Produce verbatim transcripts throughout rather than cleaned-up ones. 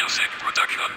Music Production.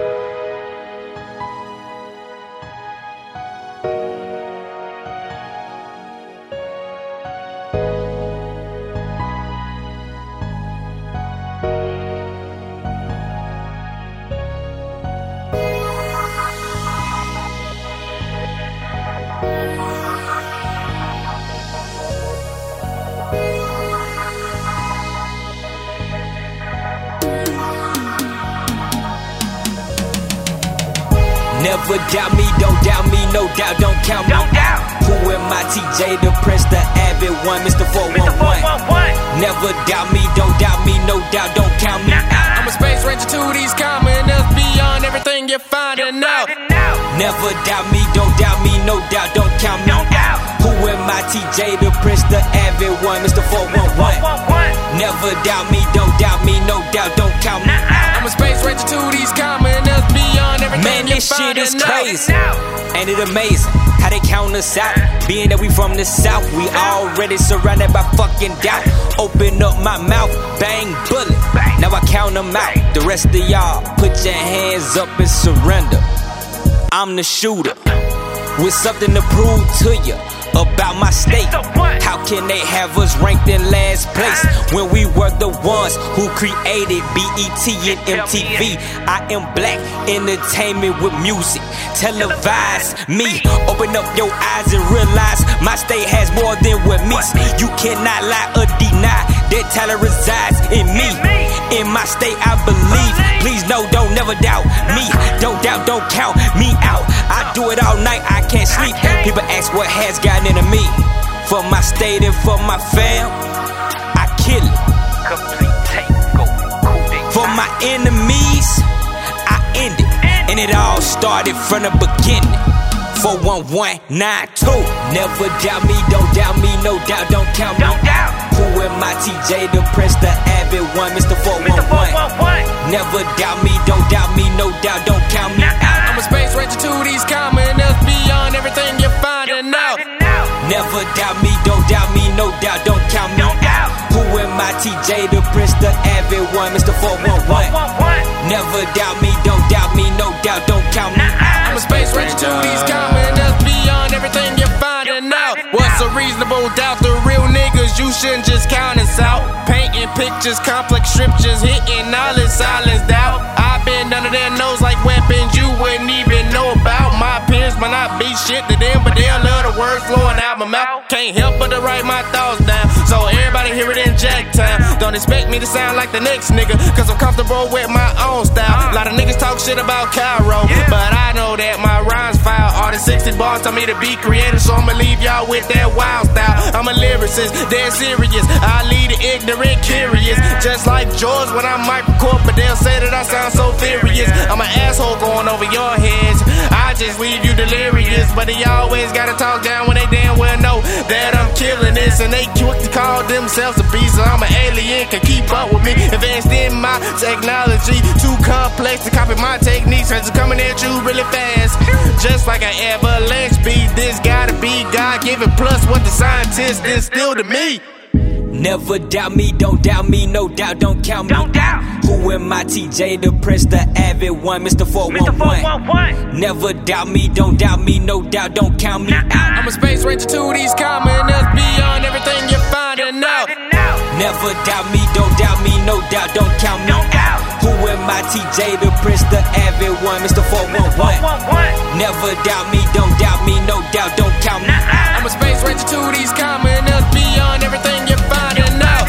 Never doubt me, don't doubt me, no doubt, don't count me. Don't doubt. Who am I, T J, the Prince, the Avid One, Mister four one one. Never doubt me, don't doubt me, no doubt, don't count me. I'm a space ranger to these commoners, beyond everything you're finding out. Never doubt me, don't doubt me, no doubt, don't count me. Don't doubt. Who am I, T J, the Prince, the Avid One, Mister four one one. Never doubt me, don't doubt me, no doubt, don't count me. I'm a space ranger to these commoners, beyond everything Man, you're this shit finding is out. crazy. Ain't it amazing how they count us out? Being that we from the south, we already surrounded by fucking doubt. Open up my mouth, bang, bullet. Now I count them out. The rest of y'all, put your hands up and surrender. I'm the shooter with something to prove to you about my state. How can they have us ranked in last place when we were the ones who created B E T and M T V? I am black entertainment with music. Televise me. Open up your eyes and realize my state has more than what meets. You cannot lie or deny that talent resides in me. In my state I believe. Please no, don't never doubt me. Don't doubt, don't count me out. I do it all night, I can't sleep. People ask what has gotten into me. For my state and for my fam, I kill it. Complete takeover. For my enemies, I end it. And it all started from the beginning. four one one nine two. Never doubt me, don't doubt me, no doubt, don't count me. Don't doubt. Who am I, T J, the Prince, the Avid One, Mister four one one. Never doubt me, don't doubt me, no doubt, don't count me. I'm a space ranger to these commoners, beyond everything you're finding out. Never doubt me, don't doubt me, no doubt, don't count me. Don't doubt. Who am I, T J, the Prince, the Avid One, Mister four one one. Never doubt me, don't doubt me, no doubt, don't count me. I'm a space ranger to these commoners, beyond everything you're finding out. What's a reasonable doubt? The real niggas, you shouldn't just count us out. Painting pictures, complex scriptures, hitting all in silence doubt. I've been under their nose like weapons you wouldn't even know about. My peers might not be shit to them, but they'll love the words flowing out my mouth. Can't help but to write my thoughts down, so everybody hear it in Jack time. Don't expect me to sound like the next nigga, cause I'm comfortable with my own style. A lot of niggas talk shit about Cairo, but I know that my rhymes file. All the sixty bars tell me to be creative, so I'ma leave y'all with that wild style. I'm a lyricist, dead serious. I lead the ignorant curious, just like George when I mic record, but they'll say that I sound so furious. I'm an asshole going over your heads, I just leave you delirious. But they always gotta talk down when they damn well know that I'm killing this, and they quick to call themselves a beast. So I'm an alien, can keep up with me. Advanced in my technology, too complex to copy my techniques. Cause it's coming at you really fast, just like an avalanche beat. This gotta be God-given, plus what the scientists instilled to me. Never doubt me, don't doubt me, no doubt, don't count me. Don't doubt. Who am I, T J, the Prince, the Avid One, Mister four one one. Never doubt me, don't doubt me, no doubt, don't count me. I'm a space ranger to these commoners, beyond everything you're finding out. Never doubt me, don't doubt me, no doubt, don't count me. Don't doubt. Who am I, T J, the Prince, the Avid One, Mister four one one. Never doubt me, don't doubt me, no doubt, don't count me. I'm a space ranger to these commoners, beyond everything you're finding out.